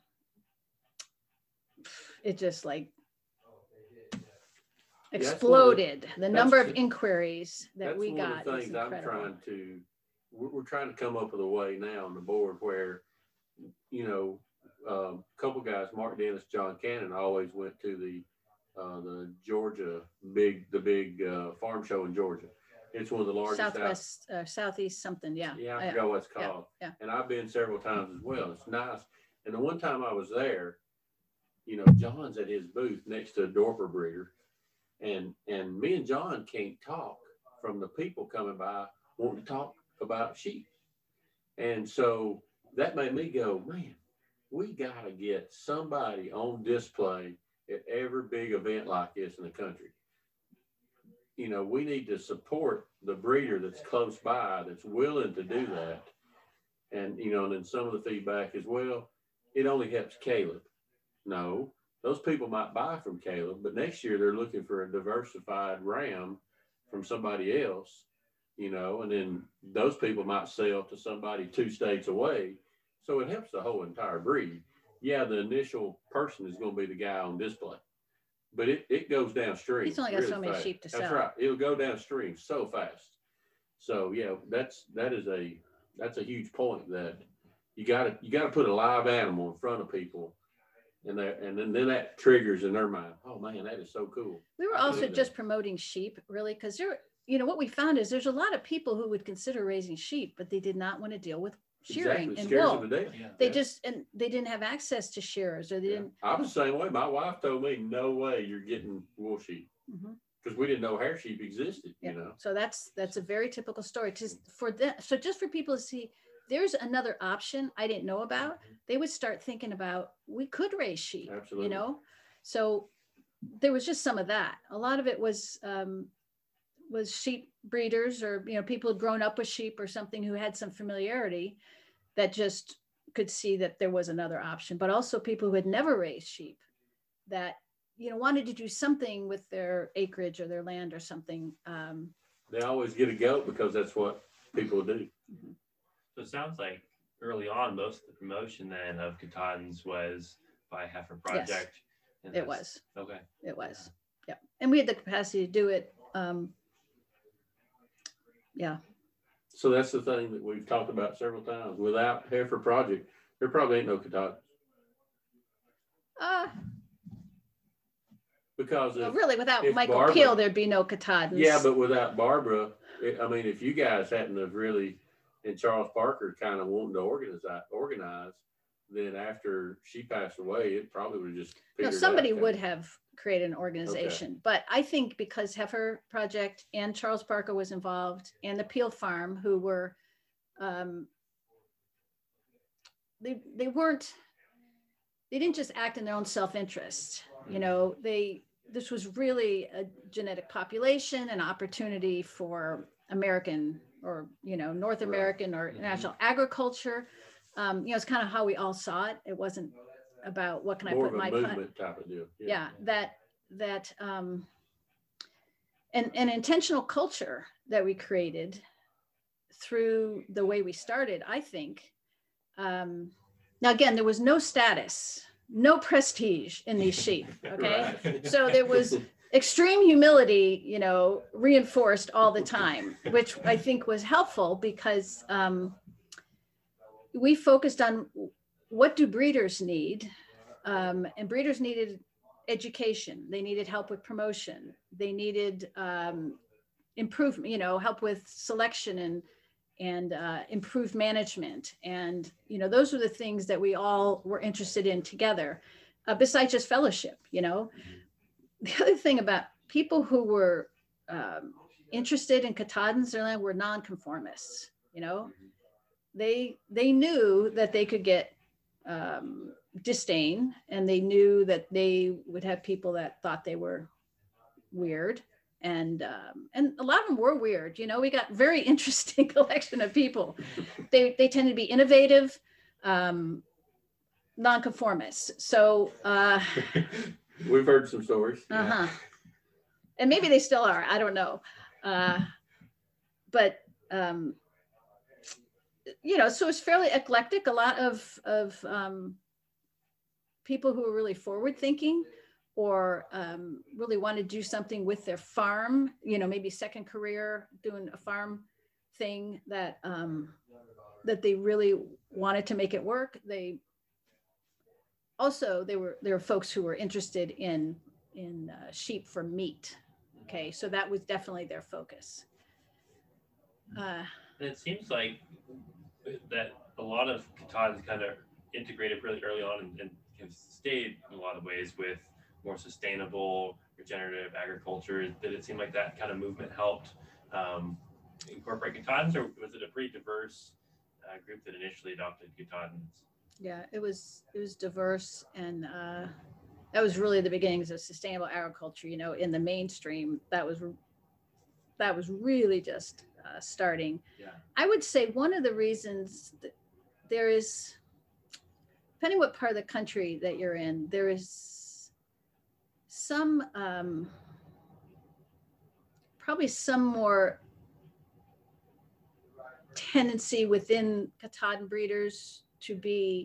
it just like exploded. The number of inquiries that we got. That's one of the things we're trying to come up with a way now on the board where, you know, a couple guys, Mark Dennis, John Cannon, always went to the Georgia big farm show in Georgia. It's one of the largest Southeast something. Yeah. Yeah, I forgot what it's called. Yeah. And I've been several times as well. It's nice. And the one time I was there, you know, John's at his booth next to a Dorper breeder. And me and John can't talk from the people coming by wanting to talk about sheep. And so that made me go, man, we got to get somebody on display at every big event like this in the country. You know, we need to support the breeder that's close by, that's willing to do that. And, you know, and then some of the feedback is, well, it only helps Caleb. No, those people might buy from Caleb, but next year they're looking for a diversified ram from somebody else, you know, and then those people might sell to somebody 2 states away. So it helps the whole entire breed. Yeah, the initial person is going to be the guy on display, but it goes downstream. He's only got so many sheep to sell. That's right. It'll go downstream so fast. So yeah, that's a huge point, that you gotta put a live animal in front of people, and then that triggers in their mind, oh man, that is so cool. We were also just promoting sheep, really, because you know, what we found is there's a lot of people who would consider raising sheep, but they did not want to deal with shearing and wool. They didn't have access to shearers, or they didn't. I was the same way. My wife told me, no way you're getting wool sheep, because we didn't know hair sheep existed. You know, so that's a very typical story. Just for them, so just for people to see, there's another option I didn't know about. They would start thinking about, we could raise sheep. Absolutely. You know, so there was just some of that. A lot of it was sheep breeders, or, you know, people who'd grown up with sheep or something, who had some familiarity, that just could see that there was another option. But also people who had never raised sheep, that, you know, wanted to do something with their acreage or their land or something. They always get a goat because that's what people do. So it sounds like early on, most of the promotion then of Katahdins was by Heifer Project. Yes, it was. Okay. It was. Yeah. And we had the capacity to do it. Yeah. So that's the thing that we've talked about several times. Without Heifer Project, there probably ain't no Katahdins. Because really, without Michael Barbara, Peel, there'd be no Katahdins. Yeah, but without Barbara, I mean, if you guys hadn't have really, and Charles Parker kind of wanting to organize, then after she passed away, it probably would have just No, petered somebody out would kinda. have created an organization, but I think because Heifer Project and Charles Parker was involved and the Peel Farm, who were, they weren't, they didn't just act in their own self-interest. You know, this was really a genetic population, an opportunity for American or, you know, North American or national agriculture. You know, it's kind of how we all saw it. It wasn't about what can I More put of a my movement type of deal. yeah, an intentional culture that we created through the way we started, I think. Now, again, there was no status, no prestige in these sheep. Okay. Right. So there was extreme humility, you know, reinforced all the time, which I think was helpful because we focused on what do breeders need? And breeders needed education. They needed help with promotion. They needed improvement, you know, help with selection and improved management. And, you know, those were the things that we all were interested in together, besides just fellowship, you know. The other thing about people who were interested in Katahdin's were nonconformists, you know. They knew that they could get disdain, and they knew that they would have people that thought they were weird, and a lot of them were weird. You know, we got very interesting collection of people. They tended to be innovative, nonconformists. So we've heard some stories. and maybe they still are. I don't know, but you know, so it's fairly eclectic. A lot of people who are really forward thinking or really want to do something with their farm, you know, maybe second career doing a farm thing that that they really wanted to make it work. There were folks who were interested in sheep for meat. Okay, so that was definitely their focus. And it seems like that a lot of Katahdins kind of integrated really early on and have stayed in a lot of ways with more sustainable, regenerative agriculture. Did it seem like that kind of movement helped incorporate Katahdins, or was it a pretty diverse group that initially adopted Katahdins? Yeah, it was diverse, and that was really the beginnings of sustainable agriculture. You know, in the mainstream, that was really just starting. Yeah. I would say one of the reasons that there is, depending what part of the country that you're in, there is some probably some more tendency within Katahdin breeders to be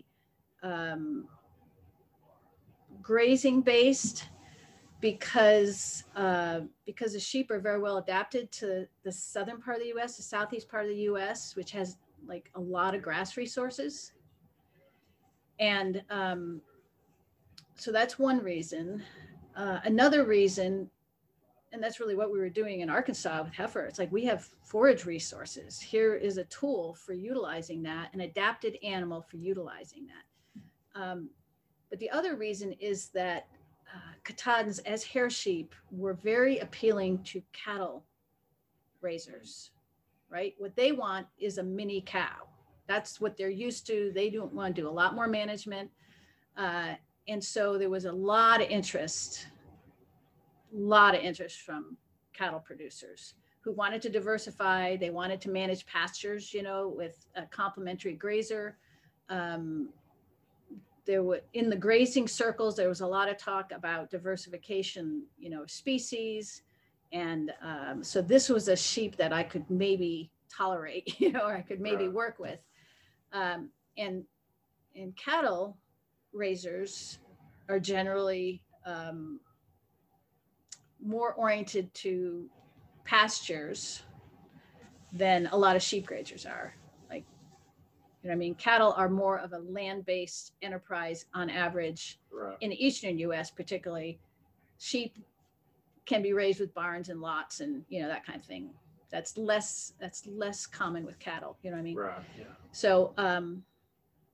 grazing based, because the sheep are very well adapted to the southern part of the U.S., the southeast part of the U.S., which has like a lot of grass resources. And so that's one reason. Another reason, and that's really what we were doing in Arkansas with heifer. It's like we have forage resources. Here is a tool for utilizing that, an adapted animal for utilizing that. But the other reason is that Katahdins as hair sheep were very appealing to cattle raisers, right? What they want is a mini cow. That's what they're used to. They don't want to do a lot more management. And so there was a lot of interest from cattle producers who wanted to diversify. They wanted to manage pastures, you know, with a complementary grazer. There were, in the grazing circles, there was a lot of talk about diversification, you know, species. And so this was a sheep that I could maybe tolerate, you know, or I could maybe work with. And cattle raisers are generally more oriented to pastures than a lot of sheep grazers are. Like, you know what I mean? Cattle are more of a land-based enterprise on average. Right. In the eastern US particularly. Sheep can be raised with barns and lots and, you know, that kind of thing. That's less common with cattle, you know what I mean? Right. Yeah. So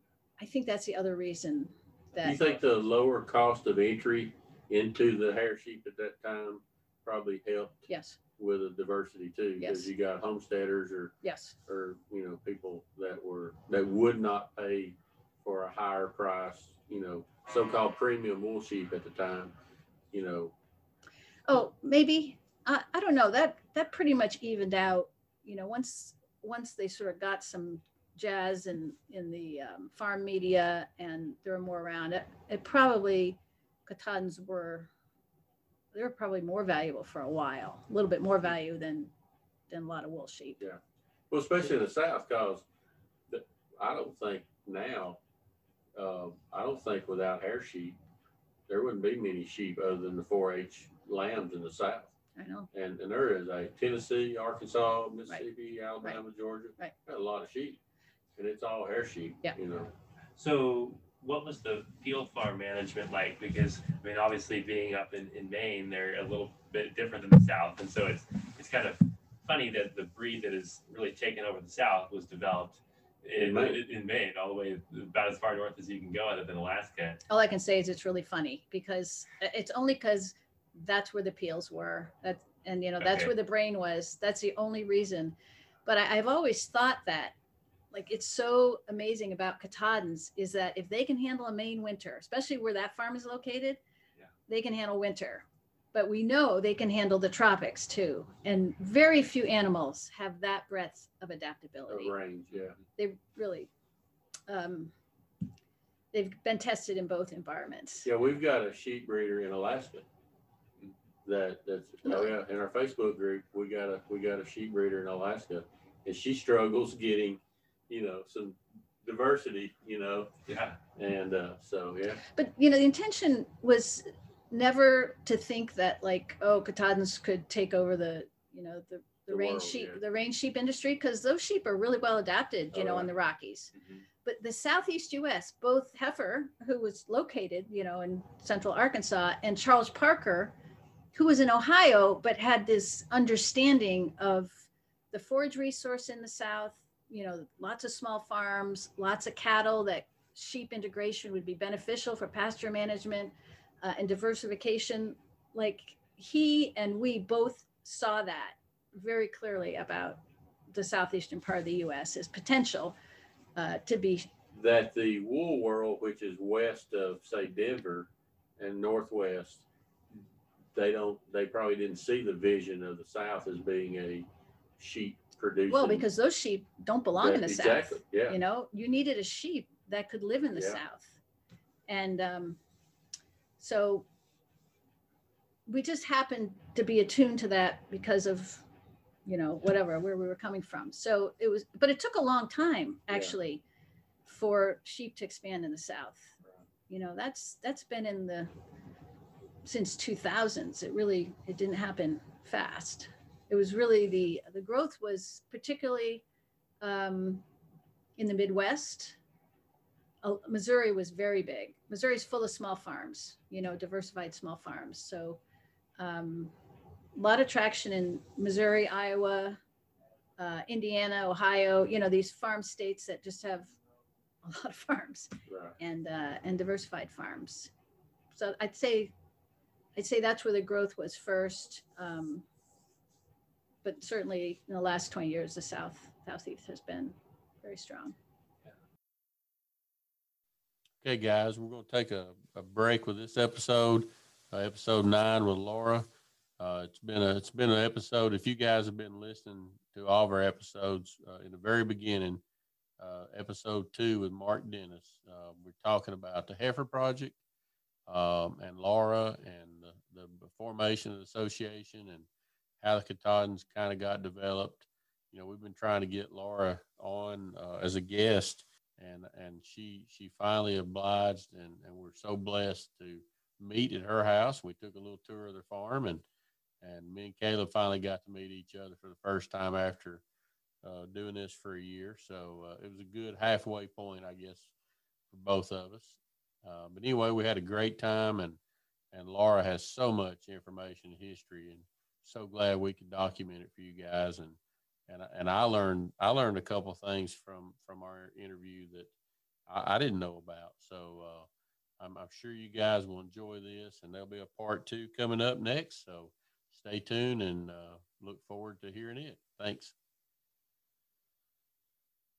I think that's the other reason Do you that, think the lower cost of entry into the hair sheep at that time probably helped yes, with a diversity too? Because Yes. you got homesteaders yes, or people that would not pay for a higher price, so-called premium wool sheep at the time, you know. oh, maybe, I don't know, that pretty much evened out, once they sort of got some jazz in the farm media and there were more around it probably, Katahdins they were probably more valuable for a while, a little bit more value than a lot of wool sheep. Yeah. Well, especially in the South, because I don't think now, I don't think without hair sheep, there wouldn't be many sheep other than the 4-H lambs in the South. I know. And there is a Tennessee, Arkansas, Mississippi, Alabama, Georgia. Right. Got a lot of sheep, and it's all hair sheep. Yeah. So what was the peel farm management like? Because I mean, obviously being up in Maine, they're a little bit different than the South. And so it's kind of funny that the breed that has really taken over the South was developed in Maine, all the way about as far north as you can go other than Alaska. All I can say is it's really funny because it's only because that's where the peels were. That's Okay. where the brain was. That's the only reason. But I've always thought that, like, it's so amazing about Katahdins is that if they can handle a Maine winter, especially where that farm is located, they can handle winter. But we know they can handle the tropics too. And very few animals have that breadth of adaptability. A range, yeah. They really, they've been tested in both environments. Yeah, we've got a sheep breeder in Alaska. In our Facebook group, we got a sheep breeder in Alaska, and she struggles getting, some diversity, Yeah. and so yeah. But the intention was never to think that, like, Katahdins could take over the The range world, sheep, yeah. the range sheep industry, because those sheep are really well adapted, Oh, in right. the Rockies. Mhm. But the Southeast U.S., both Heifer, who was located, in central Arkansas, and Charles Parker, who was in Ohio, but had this understanding of the forage resource in the South, lots of small farms, lots of cattle, that sheep integration would be beneficial for pasture management and diversification. Like, he and we both saw that very clearly about the southeastern part of the U.S. as potential to be. That the wool world, which is west of, say, Denver and northwest, they probably didn't see the vision of the South as being a sheep producing. Well, because those sheep don't belong in the exactly, South. yeah. You needed a sheep that could live in the Yeah. South. And so we just happened to be attuned to that because of, where we were coming from. So but it took a long time, actually, for sheep to expand in the South. That's been since 2000s. It didn't happen fast. It was really the growth was particularly in the Midwest. Missouri was very big. Missouri's full of small farms, diversified small farms. So a lot of traction in Missouri, Iowa, Indiana, Ohio, these farm states that just have a lot of farms, Right. and diversified farms. So I'd say that's where the growth was first. But certainly in the last 20 years, the Southeast has been very strong. Okay, guys, we're going to take a break with this episode, episode 9 with Laura. It's been an episode. If you guys have been listening to all of our episodes in the very beginning, episode 2 with Mark Dennis, we're talking about the Heifer Project and Laura and the formation of the association and how the Katahdins kind of got developed. We've been trying to get Laura on as a guest, and she finally obliged, and we're so blessed to meet at her house. We took a little tour of their farm, and me and Caleb finally got to meet each other for the first time after doing this for a year. So it was a good halfway point, I guess, for both of us. But anyway, we had a great time, and Laura has so much information and history, and so glad we could document it for you guys. And I learned a couple things from our interview that I didn't know about. So I'm sure you guys will enjoy this, and there'll be a part 2 coming up next. So stay tuned and look forward to hearing it. Thanks.